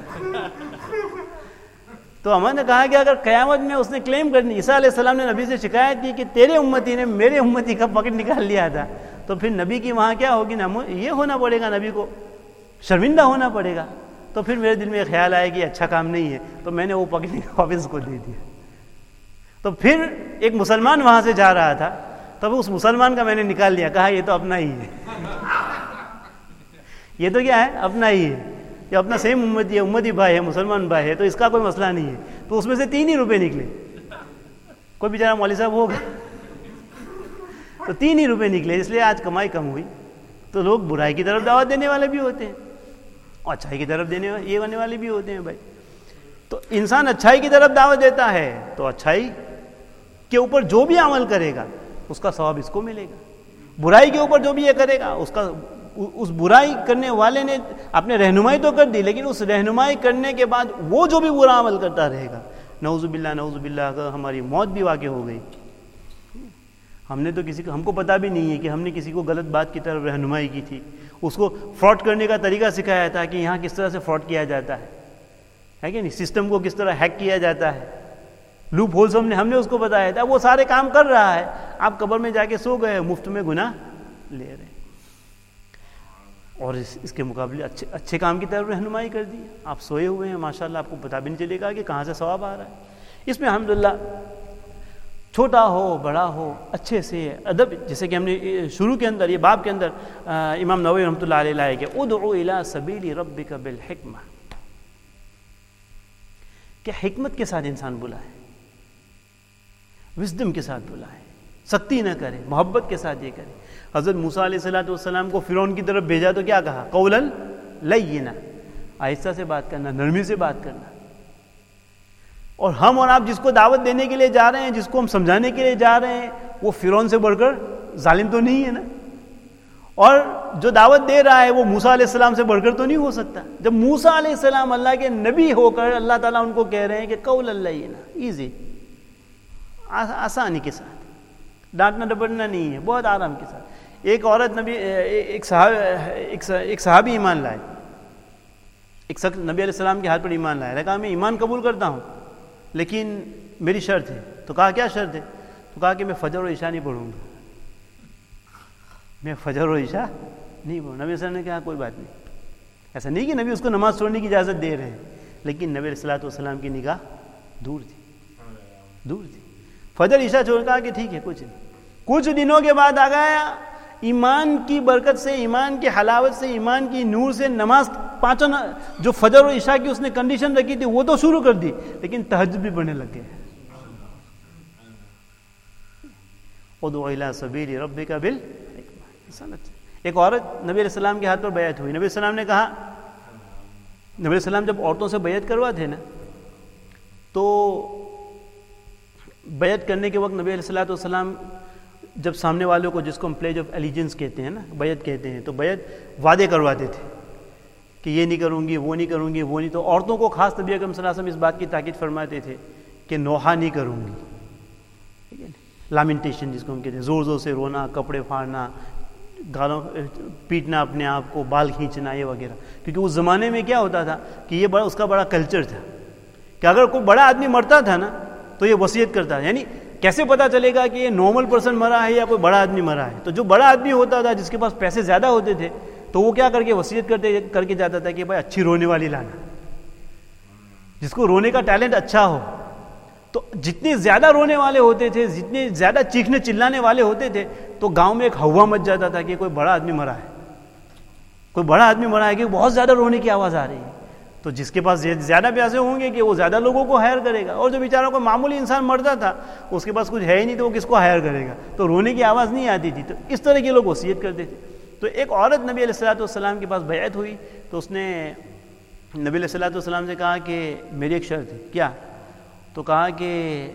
S1: تو ہم نے کہا کہ اگر قیامت میں اس نے کلیم کرنی, عیسیٰ علیہ السلام نے نبی سے شکایت کی کہ تیرے امتی نے میرے امتی کا پاکٹ نکال لیا تھا, تو پھر نبی کی وہاں کیا ہوگی نا, یہ ہونا پڑے گا, نبی کو شرمندہ ہونا پڑے گا. تو پھر میرے دل میں ایک خیال آیا کہ اچھا کام نہیں ہے, تو میں نے وہ پاکٹ واپس کو دے دیا. تو پھر ایک مسلمان وہاں سے جا رہا تھا, تب اس مسلمان کا میں نے نکال لیا. کہا یہ تو اپنا ہی ہے, یہ تو کیا ہے, اپنا ہی ہے, یہ اپنا سیم امتی ہے, امتی بھائی ہے, مسلمان بھائی ہے, تو اس کا کوئی مسئلہ نہیں ہے. تو اس میں سے 3 ہی روپے نکلے. کوئی بیچارہ مولوی صاحب ہوگا تو 3 ہی روپے نکلے, اس لیے آج کمائی کم ہوئی. تو لوگ برائی کی طرف دعوت دینے والے بھی ہوتے ہیں اور اچھائی کی طرف دینے والے بھی ہوتے ہیں بھائی. تو انسان اچھائی کی طرف دعوت دیتا ہے تو اچھائی کے اوپر جو بھی عمل کرے گا اس کا ثواب اس کو ملے گا. برائی کے اوپر جو بھی یہ کرے گا اس کا اس برائی کرنے والے نے اپنے رہنمائی تو کر دی، لیکن اس رہنمائی کرنے کے بعد وہ جو بھی برا عمل کرتا رہے گا، نعوذ باللہ اگر ہماری موت بھی واقع ہو گئی، ہم نے تو ہم کو پتہ بھی نہیں ہے کہ ہم نے کسی کو غلط بات کی طرف رہنمائی کی تھی، اس کو فراڈ کرنے کا طریقہ سکھایا تھا کہ یہاں کس طرح سے فراڈ کیا جاتا ہے کہ نہیں، سسٹم کو کس طرح ہیک کیا جاتا ہے، لوپ ہولز ہم نے اس کو بتایا تھا، وہ سارے کام کر رہا ہے، آپ قبر میں جا کے سو گئے، مفت میں گناہ لے رہے ہیں، اور اس کے مقابلے اچھے کام کی طرف رہنمائی کر دی، آپ سوئے ہوئے ہیں ماشاءاللہ، آپ کو پتہ بھی نہیں چلے گا کہ کہاں سے ثواب آ رہا ہے۔ اس میں الحمدللہ چھوٹا ہو بڑا ہو اچھے سے ادب، جیسے کہ ہم نے شروع کے اندر یہ باب کے اندر امام نووی رحمۃ اللہ علیہ لائے کہ ادعو الی سبیل ربک بالحکمہ، کہ حکمت کے ساتھ انسان بلائے، وزڈم کے ساتھ بلائے، سختی نہ کرے، محبت کے ساتھ یہ کرے۔ حضرت موسیٰ علیہ السلام کو فرعون کی طرف بھیجا تو کیا کہا؟ قولا لینا، آہستہ سے بات کرنا، نرمی سے بات کرنا۔ اور ہم اور آپ جس کو دعوت دینے کے لیے جا رہے ہیں، جس کو ہم سمجھانے کے لیے جا رہے ہیں، وہ فرعون سے بڑھ کر ظالم تو نہیں ہے نا، اور جو دعوت دے رہا ہے وہ موسیٰ علیہ السلام سے بڑھ کر تو نہیں ہو سکتا۔ جب موسیٰ علیہ السلام اللہ کے نبی ہو کر اللہ تعالیٰ ان کو کہہ رہے ہیں کہ قولا لینا، ایزی، آسانی کے ساتھ، ڈانٹنا ڈپٹنا نہیں ہے، بہت آرام کے ساتھ۔ ایک عورت ایک صحابی ایمان لائے، ایک شخص نبی علیہ السلام کے ہاتھ پر ایمان لائے، کہا میں ایمان قبول کرتا ہوں لیکن میری شرط ہے۔ تو کہا کیا شرط ہے؟ تو کہا کہ میں فجر و عشاء نہیں پڑھوں گا، میں فجر و عشاء نہیں پڑھوں۔ نبی صلی اللہ علیہ وسلم نے کہا کوئی بات نہیں، ایسا نہیں کہ نبی اس کو نماز چھوڑنے کی اجازت دے رہے ہیں، لیکن نبی علیہ السلام کی نگاہ دور تھی، فجر عشاء چھوڑ، کہا کہ ٹھیک ہے کچھ نہیں۔ کچھ دنوں کے بعد آ گیا، ایمان کی برکت سے، ایمان کی حلاوت سے، ایمان کی نور سے نماز پانچوں جو فجر و عشاء کی اس نے کنڈیشن رکھی تھی وہ تو شروع کر دی، لیکن تہجد بھی پڑھنے لگ گئے۔ ادعو الی سبیل ربک بالحکمہ۔ ایک عورت نبی علیہ السلام کے ہاتھ پر بیعت ہوئی، نبی علیہ السلام نے کہا، نبی علیہ السلام جب عورتوں سے بیعت کرواتے نا تو بیعت کرنے کے وقت نبی علیہ السلام جب سامنے والوں کو، جس کو ہم پلیج آف ایلیجنس کہتے ہیں نا، بیعت کہتے ہیں، تو بیعت وعدے کرواتے تھے کہ یہ نہیں کروں گی، وہ نہیں کروں گی، وہ نہیں۔ تو عورتوں کو خاص نبی اکرم صلی اللہ علیہ وسلم اس بات کی تاکید فرماتے تھے کہ نوحہ نہیں کروں گی، ٹھیک ہے، لامنٹیشن جس کو ہم کہتے ہیں، زور زور سے رونا، کپڑے پھاڑنا، گالوں پیٹنا اپنے آپ کو، بال کھینچنا، یہ وغیرہ۔ کیونکہ اس زمانے میں کیا ہوتا تھا کہ یہ اس کا بڑا کلچر تھا کہ اگر کوئی بڑا آدمی مرتا تھا نا تو یہ وصیت کرتا تھا، یعنی کیسے پتا چلے گا کہ یہ نارمل پرسن مرا ہے یا کوئی بڑا آدمی مرا ہے؟ تو جو بڑا آدمی ہوتا تھا، جس کے پاس پیسے زیادہ ہوتے تھے، تو وہ کیا کر کے وصیت کر کے جاتا تھا کہ بھائی اچھی رونے والی لانا، جس کو رونے کا ٹیلنٹ اچھا ہو۔ تو جتنے زیادہ رونے والے ہوتے تھے، جتنے زیادہ چیخنے چلانے والے ہوتے تھے، تو گاؤں میں ایک ہوا مچ جاتا تھا کہ کوئی بڑا آدمی مرا ہے، کوئی بڑا آدمی مرا ہے، کہ بہت زیادہ رونے کی آواز آ رہی ہے۔ تو جس کے پاس زیادہ پیسے ہوں گے کہ وہ زیادہ لوگوں کو ہائر کرے گا، اور جو بیچارہ کو معمولی انسان مرتا تھا اس کے پاس کچھ ہے ہی نہیں، تو وہ کس کو ہائر کرے گا؟ تو رونے کی آواز نہیں آتی تھی، تو اس طرح کے لوگ وصیت کرتے تھے۔ تو ایک عورت نبی علیہ السلام کے پاس بیعت ہوئی، تو اس نے نبی علیہ السلام سے کہا کہ میری ایک شرط ہے۔ کیا؟ تو کہا کہ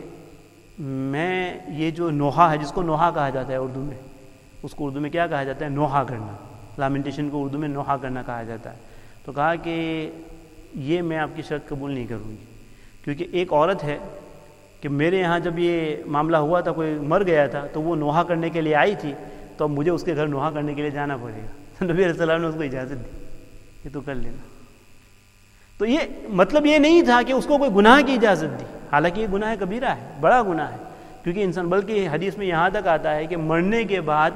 S1: میں یہ جو نوحہ ہے، جس کو نوحہ کہا جاتا ہے اردو میں، اس کو اردو میں کیا کہا جاتا ہے؟ نوحہ کرنا، لامنٹیشن کو اردو میں نوحہ کرنا کہا جاتا ہے۔ تو کہا کہ یہ میں آپ کی شرط قبول نہیں کروں گی، کیونکہ ایک عورت ہے کہ میرے یہاں جب یہ معاملہ ہوا تھا، کوئی مر گیا تھا، تو وہ نوحہ کرنے کے لیے آئی تھی، تو اب مجھے اس کے گھر نوحہ کرنے کے لیے جانا پڑے گا۔ نبی علیہ السلام نے اس کو اجازت دی کہ تو کر لینا۔ تو یہ مطلب یہ نہیں تھا کہ اس کو کوئی گناہ کی اجازت دی، حالانکہ یہ گناہ کبیرہ ہے، بڑا گناہ ہے، کیونکہ انسان، بلکہ حدیث میں یہاں تک آتا ہے کہ مرنے کے بعد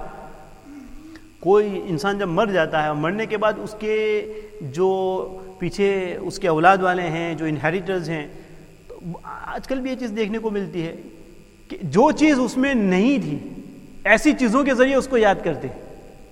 S1: کوئی انسان جب مر جاتا ہے، اور مرنے کے بعد اس کے جو پیچھے اس کے اولاد والے ہیں، جو انہیریٹرز ہیں، تو آج کل بھی یہ چیز دیکھنے کو ملتی ہے کہ جو چیز اس میں نہیں تھی، ایسی چیزوں کے ذریعے اس کو یاد کرتے ہیں۔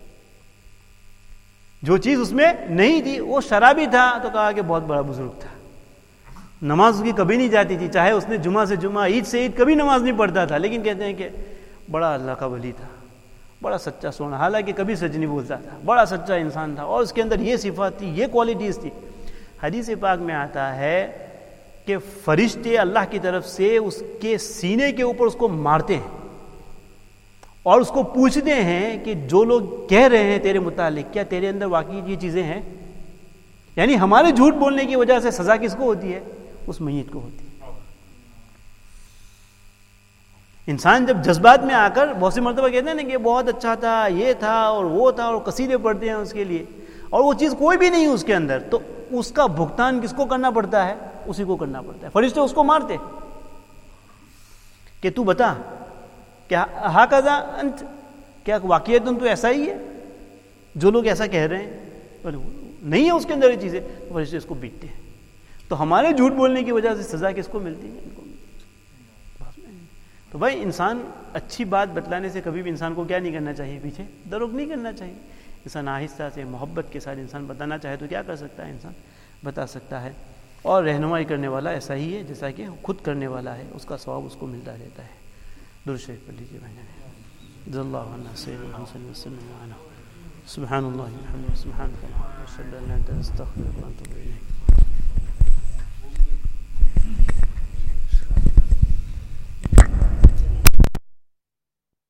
S1: جو چیز اس میں نہیں تھی، وہ شرابی تھا تو کہا کہ بہت بڑا بزرگ تھا، نماز اس کی کبھی نہیں جاتی تھی، چاہے اس نے جمعہ سے جمعہ، عید سے عید کبھی نماز نہیں پڑھتا تھا، لیکن کہتے ہیں کہ بڑا اللہ کا ولی تھا، بڑا سچا سونا، حالانکہ کبھی سچ نہیں بولتا تھا، بڑا سچا انسان تھا، اور اس کے اندر یہ صفات تھی، یہ کوالٹیز تھی۔ حدیث پاک میں آتا ہے کہ فرشتے اللہ کی طرف سے اس کے سینے کے اوپر اس کو مارتے ہیں، اور اس کو پوچھتے ہیں کہ جو لوگ کہہ رہے ہیں تیرے متعلق کیا تیرے اندر واقعی یہ چیزیں ہیں؟ یعنی ہمارے جھوٹ بولنے کی وجہ سے سزا کس کو ہوتی ہے؟ اس میت کو ہوتی ہے. انسان جب جذبات میں آ کر بہت سی مرتبہ کہتے ہیں نا کہ بہت اچھا تھا، یہ تھا اور وہ تھا، اور قصیدے پڑھتے ہیں اس کے لیے، اور وہ چیز کوئی بھی نہیں ہے اس کے اندر، تو اس کا بھگتان کس کو کرنا پڑتا ہے؟ اسی کو کرنا پڑتا ہے. فرشتے اس کو مارتے کہ تو بتا کیا ہاکذا انت، کیا واقعیتاً تو ایسا ہی ہے جو لوگ ایسا کہہ رہے ہیں؟ نہیں ہے اس کے اندر یہ چیزیں، تو فرشتے اس کو پیٹتے ہیں. تو ہمارے جھوٹ بولنے کی وجہ سے سزا کس کو ملتی ہے؟ ان کو. تو بھائی انسان اچھی بات بتلانے سے کبھی بھی انسان کو کیا نہیں کرنا چاہیے؟ پیچھے درک نہیں کرنا چاہیے. انسان آہستہ سے محبت کے ساتھ انسان بتانا چاہے تو کیا کر سکتا ہے؟ انسان بتا سکتا ہے. اور رہنمائی کرنے والا ایسا ہی ہے جیسا کہ خود کرنے والا ہے، اس کا ثواب اس کو ملتا رہتا ہے. درود شریف پڑھ لیجیے بھائی. رضی اللہ عنہ سیدنا محمد وسلم علیہ. سبحان اللہ وبحمدہ، سبحانک اللہم وبحمدک، اشہد ان لا الہ الا انت، استغفرک واتوب الیک.